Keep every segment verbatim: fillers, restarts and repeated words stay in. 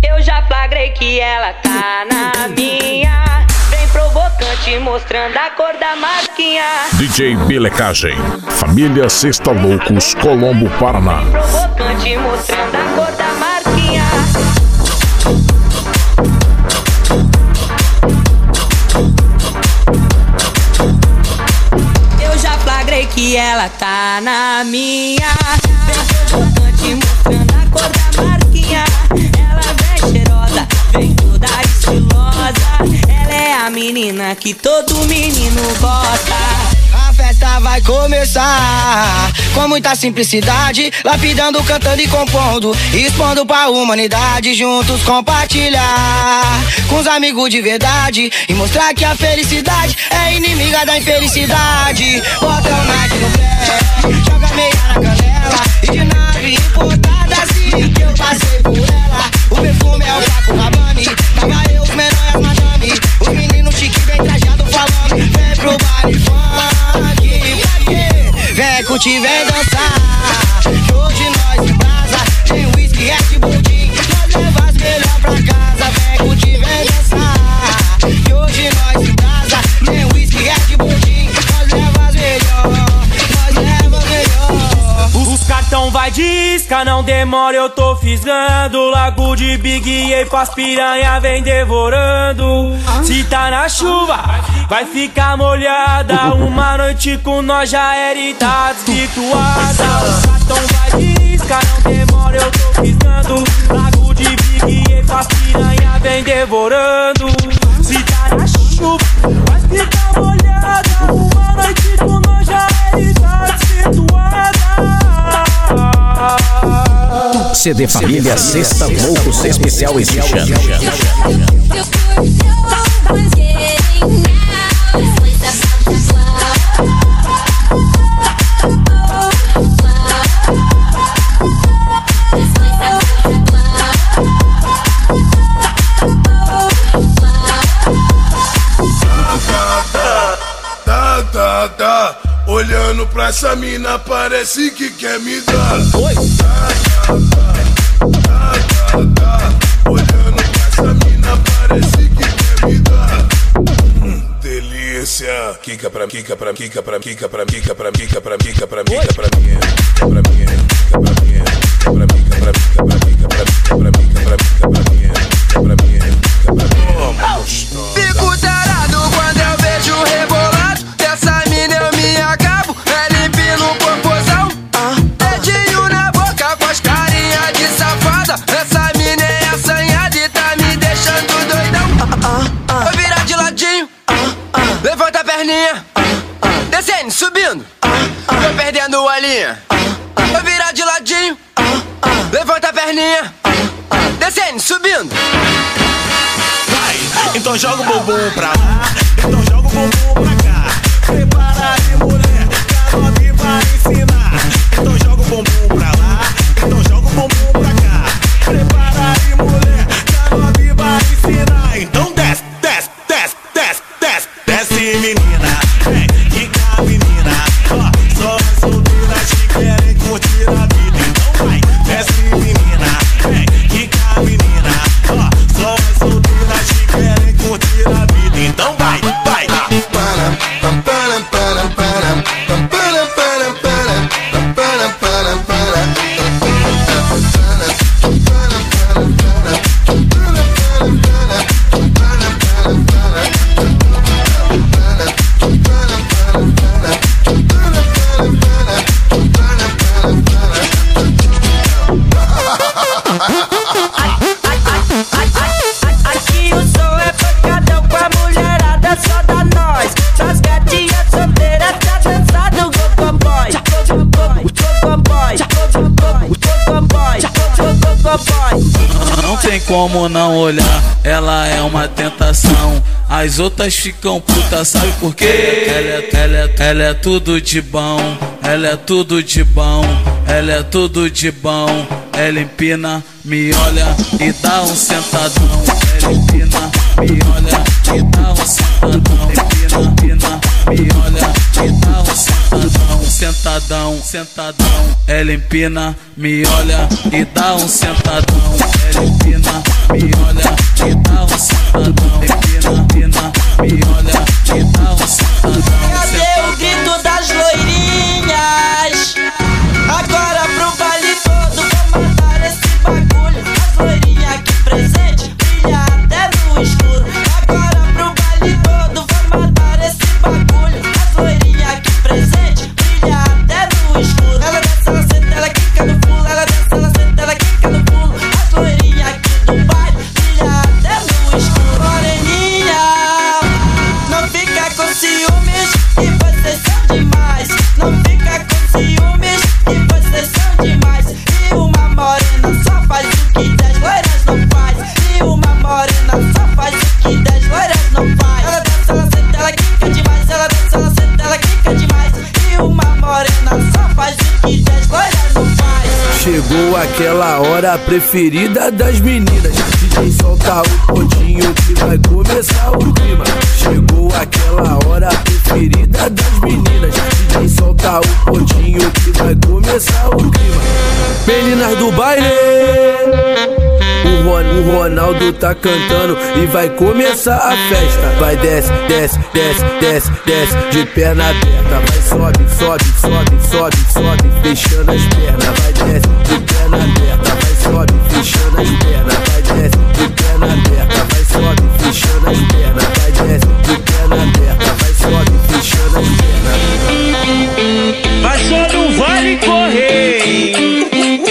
Eu já flagrei que ela tá na minha. Bem provocante, mostrando a cor da marquinha. D J Belecagem, Família Sexta Loucos, Colombo, Paraná. Bem provocante, mostrando a cor da marquinha. Eu já flagrei que ela tá na minha. Bem provocante, mostrando a cor da marquinha. Ela vem cheirosa, vem toda estilosa. Ela é a menina que todo menino gosta. A festa vai começar com muita simplicidade, lapidando, cantando e compondo, expondo pra humanidade, juntos compartilhar com os amigos de verdade e mostrar que a felicidade é inimiga da infelicidade. Bota o Nike no pé, joga meia na canela, e de nave importada assim que eu passei por ela. O perfume é o Paco Rabanne, tava eu, os menores e as madame, os meninos chique bem trajado falando, vem pro baile funk, pra quê? Vem curtir, vem dançar, hoje nós em casa, tem whisky, Red Bull, nós leva as melhor pra casa. Vem curtir, vem dançar, hoje nós em casa, tem whisky, Red Bull, nós leva as melhor, nós leva as melhor. Os cartão vai disca, não demora, eu tô fisgando. Lago de Big E faz piranha, vem devorando. Se tá na chuva, vai ficar molhada. Uma noite com nós já era e tá desvirtuada. Os cartão vai disca, não demora, eu tô fisgando. Lago de Big E faz piranha, vem devorando. Se tá na chuva, vai ficar molhada. Uma noite com nós já era e tá desvirtuada. C D Família Sexta Loucos Especial Edition. Tá, tá, tá. Olhando pra essa mina parece que quer me dar. Oi. Tá, tá, tá, tá, tá. Olhando pra essa mina parece que quer me dar. Hum, delícia. Kika pra kika pra kika pra kika pra kika pra kika pra kika pra kika pra mim. Pra mim, pra mim, pra mim, pra mim, pra mim, pra mim, pra mim, pra mim, pra mim. Fico tarado quando eu vejo o rebolado dessa mina, eu me acabo. É limpinho no popozão, dedinho na boca, faz carinha de safada. Essa mina é assanhada e tá me deixando doidão. Vou virar de ladinho, levanta a perninha, descendo, subindo, tô perdendo a linha. Vou virar de ladinho, levanta a perninha, descendo, subindo. Então joga o bumbum pra lá, então joga o bumbum pra cá. Prepara aí, mulher, que a novinha vai ensinar. Então joga o bumbum pra lá, então joga o bumbum pra cá. Prepara aí, mulher, que a novinha vai ensinar. Então desce, desce, desce, desce, desce, desce, menina. Vem, fica, menina. Ó, só as solteiras que querem curtir a vida. Então vai, desce, menina. Vem, fica, menina. Ó, só as solteiras que querem curtir a vida, então vai, vai. Aqui o som é pancadão com a mulherada, só da nós. As gatinhas solteiras tá dançando go go boy, go go boy, go go boy, go go boy, go go boy. Não tem como não olhar, ela é uma tentação. As outras ficam putas, sabe por quê? Ela é, ela é, ela é tudo de bom, ela é tudo de bom, ela é tudo de bom. Ela empina, me olha e dá um sentadão. Ela empina, me olha e dá um sentadão. Empina, empina, me olha e dá um sentadão. Sentadão, sentadão. Ela empina, me olha e dá um sentadão. Ela empina, me olha que tá um sentadão. Empina, empina, me olha que tá um sentadão. Cadê o grito das loirinhas? Agora pro vale todo vou matar esse bagulho. As loirinhas aqui presente brilha até no escuro. Agora pro vale todo vou matar esse bagulho. As loirinhas aqui presente brilha até no escuro. Ela desce, ela senta, ela quica no pulo. Ela desce, ela senta, ela quica no pulo. As loirinhas aqui do baile brilha até no escuro. Moreninha, não fica com ciúmes que vocês são demais. Não fica com ciúmes que vocês são demais. E uma morena só faz o que dez loiras não faz. E uma morena só faz o que dez loiras não faz. Ela desce, ela senta, ela quica demais. Ela desce, ela senta, ela quica demais. E uma morena só faz o que dez loiras não faz. Chegou aquela hora preferida das meninas. D J solta o pontinho que vai começar o clima. Chegou aquela hora preferida das meninas. D J solta o pontinho que vai começar o clima. Meninas do baile, o, Ron, o Ronaldo tá cantando e vai começar a festa. Vai desce, desce, desce, desce, desce de perna aberta. Vai sobe, sobe, sobe, sobe, sobe, fechando as pernas. Vai desce de perna aberta. Vai sobe, fechando as pernas. Vai desce de perna aberta. Vai sobe, fechando as pernas. Vai desce de perna aberta. Vai sobe, fechando as pernas. Mas só não vale correr.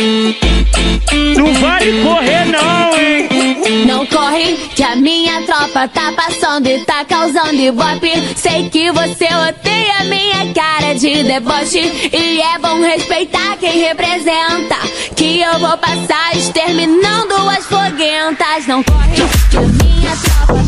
Não vale correr não, hein? Não corre, que a minha tropa tá passando e tá causando ibope. Sei que você odeia minha cara de deboche e é bom respeitar quem representa, que eu vou passar exterminando as foguentas. Não corre, que a minha tropa